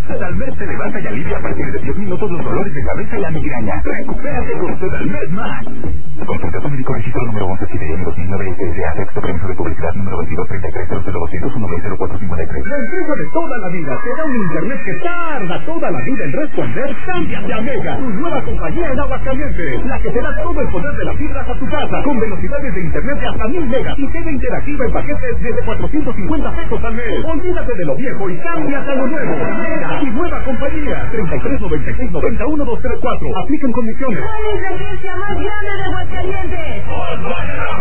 Sedalmed te levanta y alivia a partir de 10 minutos los dolores de cabeza y la migraña. Recupérate con Sedalmed Max. Consulta tu médico, registro número 117 2009 SSA, texto permiso de publicidad número 2233 La empresa de toda la vida te da un internet que tarda toda la vida en responder. Cámbiate a Mega, tu nueva compañía en Aguascalientes, la que te da todo el poder de la fibra a tu casa, con velocidades de internet de hasta 1000 megas y TV interactiva en paquetes desde 450 pesos al mes. Olvídate de lo viejo y cámbiate a lo nuevo. Mega y nueva compañía. 33 96 90 1234. Aplican condiciones. ¿Cuál es la iglesia más grande de Aguascalientes?